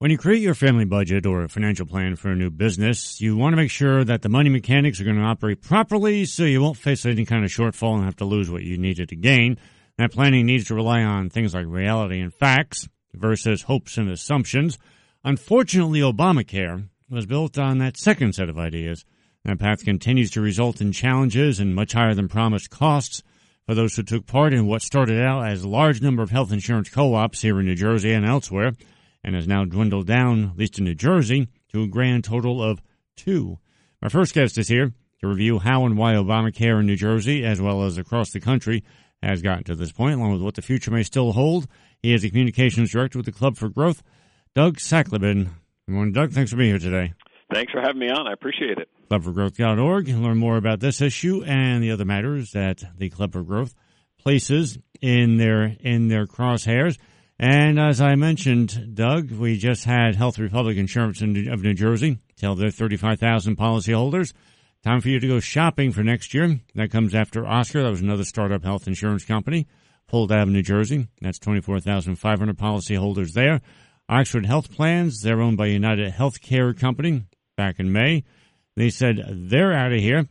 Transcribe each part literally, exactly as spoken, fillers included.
When you create your family budget or a financial plan for a new business, you want to make sure that the money mechanics are going to operate properly so you won't face any kind of shortfall and have to lose what you needed to gain. That planning needs to rely on things like reality and facts versus hopes and assumptions. Unfortunately, Obamacare was built on that second set of ideas. That path continues to result in challenges and much higher than promised costs for those who took part in what started out as a large number of health insurance co-ops here in New Jersey and elsewhere, and has now dwindled down, at least in New Jersey, to a grand total of two. Our first guest is here to review how and why Obamacare in New Jersey, as well as across the country, has gotten to this point, along with what the future may still hold. He is the Communications Director with the Club for Growth, Doug Sachleben. Good morning, Doug. Thanks for being here today. Thanks for having me on. I appreciate it. club for growth dot org. You can learn more about this issue and the other matters that the Club for Growth places in their in their crosshairs. And as I mentioned, Doug, we just had Health Republic Insurance in, of New Jersey tell their thirty-five thousand policyholders, time for you to go shopping for next year. That comes after Oscar. That was another startup health insurance company pulled out of New Jersey. That's twenty-four thousand five hundred policyholders there. Oxford Health Plans, they're owned by United Healthcare Company back in May. They said they're out of here.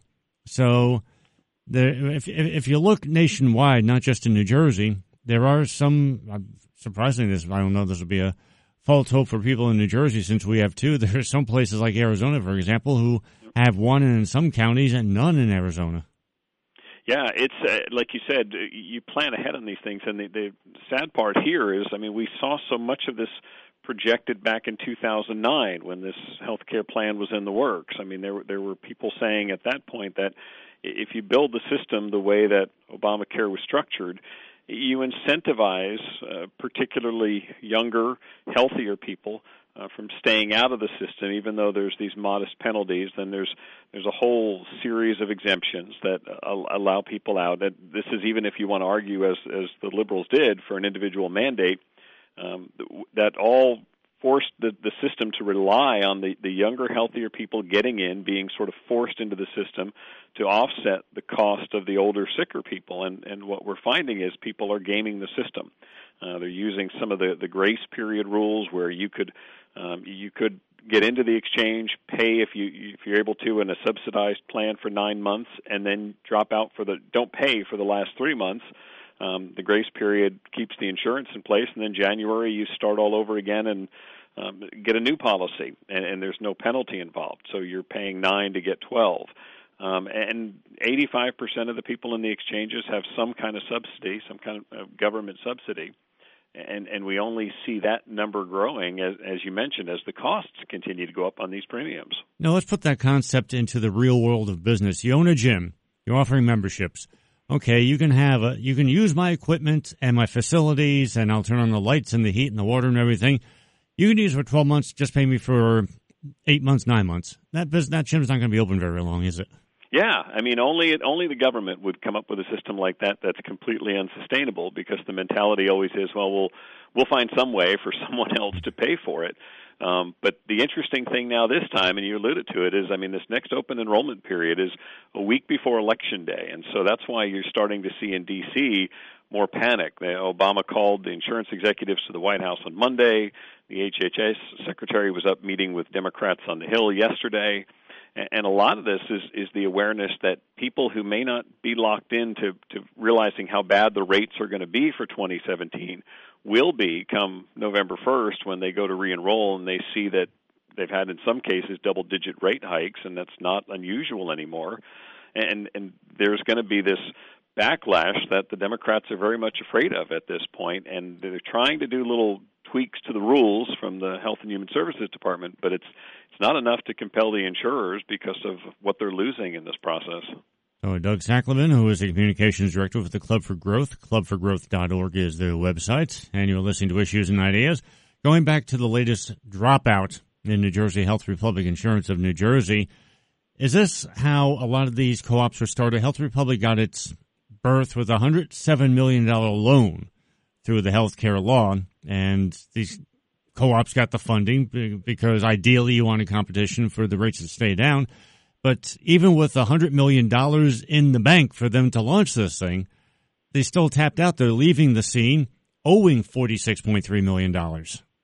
So the, if, if you look nationwide, not just in New Jersey, there are some... Surprisingly, this I don't know. This will be a false hope for people in New Jersey since we have two. There are some places like Arizona, for example, who have one, and in some counties, and none in Arizona. Yeah, it's uh, like you said. You plan ahead on these things, and the, the sad part here is, I mean, we saw so much of this projected back in two thousand nine when this health care plan was in the works. I mean, there there were people saying at that point that if you build the system the way that Obamacare was structured, you incentivize uh, particularly younger, healthier people uh, from staying out of the system, even though there's these modest penalties. Then there's there's a whole series of exemptions that uh, allow people out. That this is even if you want to argue, as as the liberals did, for an individual mandate, um, that all forced the, the system to rely on the, the younger, healthier people getting in, being sort of forced into the system to offset the cost of the older, sicker people. And, and what we're finding is people are gaming the system. Uh, they're using some of the, the grace period rules where you could um, you could get into the exchange, pay if you if you're able to in a subsidized plan for nine months, and then drop out for the don't pay for the last three months. Um, the grace period keeps the insurance in place, and then January you start all over again and um, get a new policy, and, and there's no penalty involved. So you're paying nine to get twelve. Um, and eighty-five percent of the people in the exchanges have some kind of subsidy, some kind of government subsidy, and, and we only see that number growing, as, as you mentioned, as the costs continue to go up on these premiums. Now let's put that concept into the real world of business. You own a gym. You're offering memberships. Okay, you can have a, you can use my equipment and my facilities, and I'll turn on the lights and the heat and the water and everything. You can use it for twelve months. Just pay me for eight months, nine months. That business, that gym's not going to be open very long, is it? Yeah, I mean, only only the government would come up with a system like that that's completely unsustainable, because the mentality always is, well, we'll we'll find some way for someone else to pay for it. Um, but the interesting thing now this time, and you alluded to it, is, I mean, this next open enrollment period is a week before Election Day, and so that's why you're starting to see in D C more panic. Obama called the insurance executives to the White House on Monday. The H H S secretary was up meeting with Democrats on the Hill yesterday. And a lot of this is, is the awareness that people who may not be locked into to realizing how bad the rates are going to be for twenty seventeen will be come November first when they go to re-enroll and they see that they've had, in some cases, double-digit rate hikes, and that's not unusual anymore. And, and there's going to be this backlash that the Democrats are very much afraid of at this point, and they're trying to do little tweaks to the rules from the Health and Human Services Department, but it's it's not enough to compel the insurers because of what they're losing in this process. So Doug Sachleben, who is the Communications Director with the Club for Growth, club for growth dot org is the website, and you're listening to Issues and Ideas. Going back to the latest dropout in New Jersey Health Republic Insurance of New Jersey, is this how a lot of these co-ops were started? Health Republic got its birth with a one hundred seven million dollars loan through the health care law, and these co-ops got the funding because ideally you wanted competition for the rates to stay down. But even with one hundred million dollars in the bank for them to launch this thing, they still tapped out. They're leaving the scene owing forty-six point three million dollars. Yeah,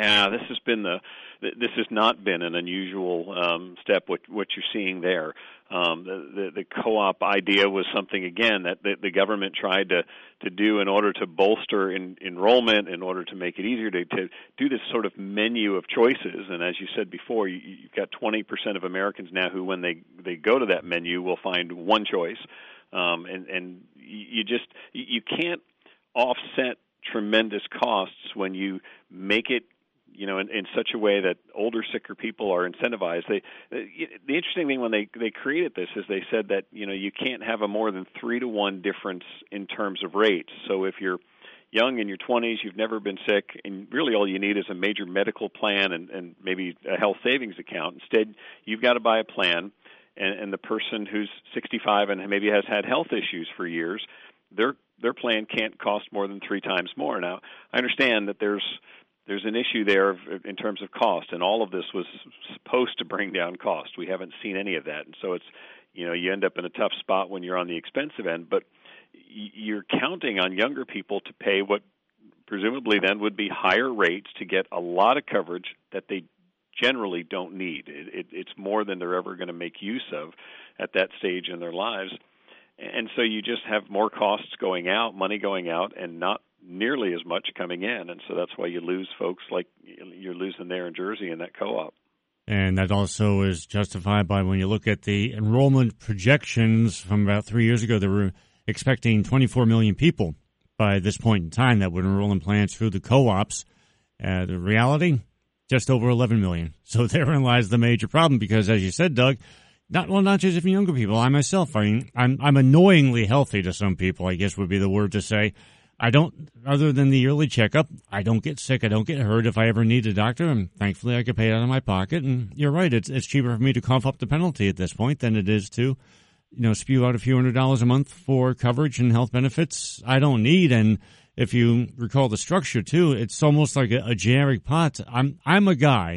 Yeah, this has been the this has not been an unusual um, step. What what you're seeing there, um, the, the the co-op idea was something again that the, the government tried to to do in order to bolster in, enrollment, in order to make it easier to, to do this sort of menu of choices. And as you said before, you, you've got twenty percent of Americans now who, when they they go to that menu, will find one choice, um, and and you just you can't offset tremendous costs when you make it, you know, in, in such a way that older, sicker people are incentivized. They, the interesting thing when they they created this is they said that, you know, you can't have a more than three to one difference in terms of rates. So if you're young in your twenties, you've never been sick, and really all you need is a major medical plan and, and maybe a health savings account. Instead, you've got to buy a plan, and, and the person who's sixty-five and maybe has had health issues for years, their their plan can't cost more than three times more. Now, I understand that there's there's an issue there of, in terms of cost, and all of this was supposed to bring down cost. We haven't seen any of that, and so it's, you know, you end up in a tough spot when you're on the expensive end, but you're counting on younger people to pay what presumably then would be higher rates to get a lot of coverage that they generally don't need. It, it, it's more than they're ever going to make use of at that stage in their lives. And so you just have more costs going out, money going out, and not nearly as much coming in. And so that's why you lose folks like you're losing there in Jersey in that co-op. And that also is justified by when you look at the enrollment projections from about three years ago, they were expecting twenty-four million people by this point in time that would enroll in plans through the co-ops. Uh, the reality, just over eleven million. So therein lies the major problem because, as you said, Doug, Not well, not just even younger people. I myself, I mean, I'm I'm annoyingly healthy to some people, I guess would be the word to say. I don't, other than the yearly checkup, I don't get sick. I don't get hurt. If I ever need a doctor, and thankfully I can pay it out of my pocket. And you're right, it's it's cheaper for me to cough up the penalty at this point than it is to, you know, spew out a few hundred dollars a month for coverage and health benefits I don't need. And if you recall the structure too, it's almost like a, a generic pot. I'm I'm a guy,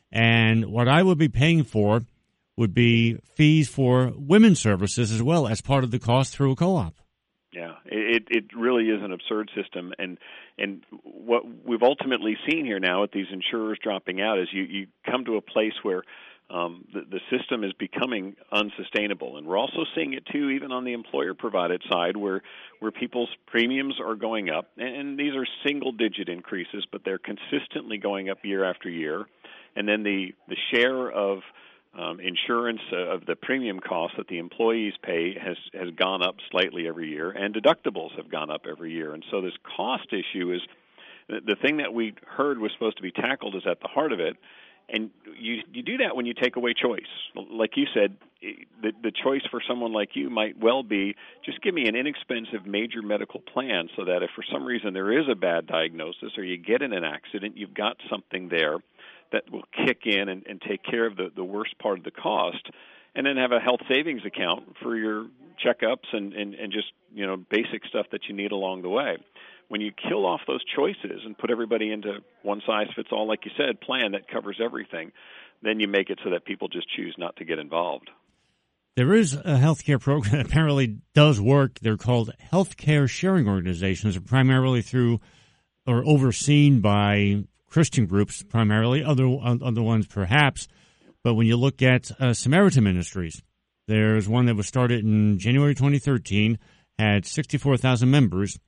and what I would be paying for would be fees for women's services as well as part of the cost through a co-op. Yeah, it it really is an absurd system, and and what we've ultimately seen here now with these insurers dropping out is you, you come to a place where um, the, the system is becoming unsustainable, and we're also seeing it too even on the employer-provided side where where people's premiums are going up, and these are single-digit increases, but they're consistently going up year after year, and then the the share of Um, insurance uh, of the premium costs that the employees pay has, has gone up slightly every year, and deductibles have gone up every year. And so this cost issue is the thing that we heard was supposed to be tackled is at the heart of it. And you you do that when you take away choice. Like you said, the, the choice for someone like you might well be just give me an inexpensive major medical plan so that if for some reason there is a bad diagnosis or you get in an accident, you've got something there that will kick in and, and take care of the, the worst part of the cost, and then have a health savings account for your checkups and, and, and just, you know, basic stuff that you need along the way. When you kill off those choices and put everybody into one-size-fits-all, like you said, plan that covers everything, then you make it so that people just choose not to get involved. There is a healthcare program that apparently does work. They're called healthcare sharing organizations, primarily through or overseen by Christian groups, primarily, other other ones perhaps. But when you look at uh, Samaritan Ministries, there's one that was started in January twenty thirteen, had sixty-four thousand members.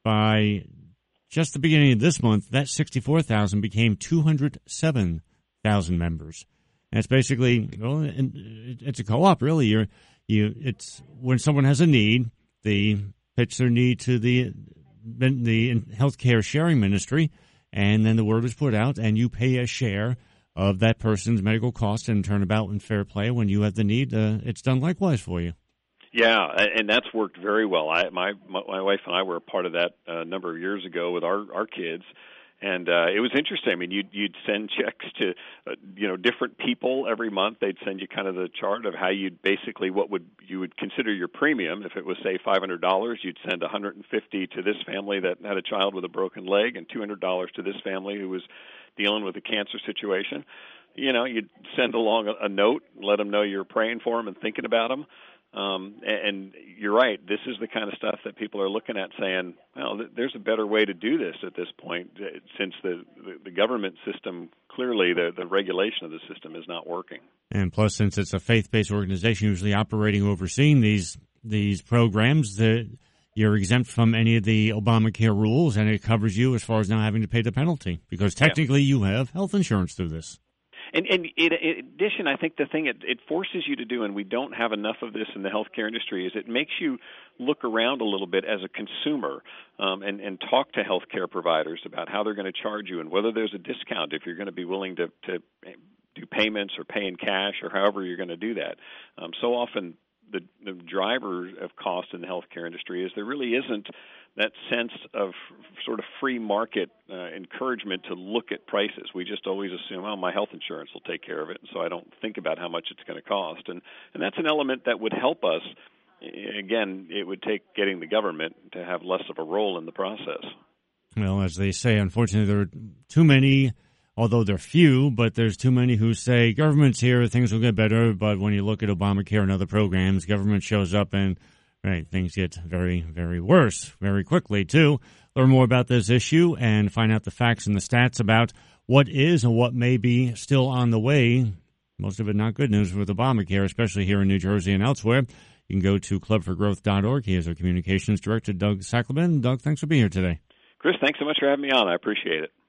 By just the beginning of this month, that sixty-four thousand became two hundred seven thousand members. And it's basically, well, it's a co-op, really. You're, you, it's when someone has a need, they pitch their need to the the healthcare sharing ministry, and then the word is put out, and you pay a share of that person's medical costs and turnabout in fair play. When you have the need, uh, it's done likewise for you. Yeah, and that's worked very well. I, my my wife and I were a part of that a uh, number of years ago with our, our kids, and uh, it was interesting. I mean, you'd, you'd send checks to uh, you know different people every month. They'd send you kind of the chart of how you'd basically what would you would consider your premium. If it was say five hundred dollars, you'd send one hundred fifty to this family that had a child with a broken leg, and two hundred dollars to this family who was dealing with a cancer situation. You know, you'd send along a, a note, let them know you're praying for them and thinking about them. Um, and you're right. This is the kind of stuff that people are looking at saying, well, there's a better way to do this at this point, since the, the, the government system, clearly the, the regulation of the system is not working. And plus, since it's a faith-based organization usually operating, overseeing these these programs, that you're exempt from any of the Obamacare rules, and it covers you as far as not having to pay the penalty, because technically yeah. you have health insurance through this. And, and in addition, I think the thing it, it forces you to do, and we don't have enough of this in the healthcare industry, is it makes you look around a little bit as a consumer um, and, and talk to healthcare providers about how they're going to charge you and whether there's a discount if you're going to be willing to, to do payments or pay in cash or however you're going to do that. Um, so often the, the driver of cost in the healthcare industry is there really isn't that sense of sort of free market uh, encouragement to look at prices. We just always assume, oh, my health insurance will take care of it, and so I don't think about how much it's going to cost. And, and that's an element that would help us. Again, it would take getting the government to have less of a role in the process. Well, as they say, unfortunately, there are too many, although they're few, but there's too many who say, government's here, things will get better, but when you look at Obamacare and other programs, government shows up and right, things get very, very worse very quickly, too. Learn more about this issue and find out the facts and the stats about what is and what may be still on the way. Most of it not good news with Obamacare, especially here in New Jersey and elsewhere. You can go to club for growth dot org. He is our communications director, Doug Sackleben. Doug, thanks for being here today. Chris, thanks so much for having me on. I appreciate it.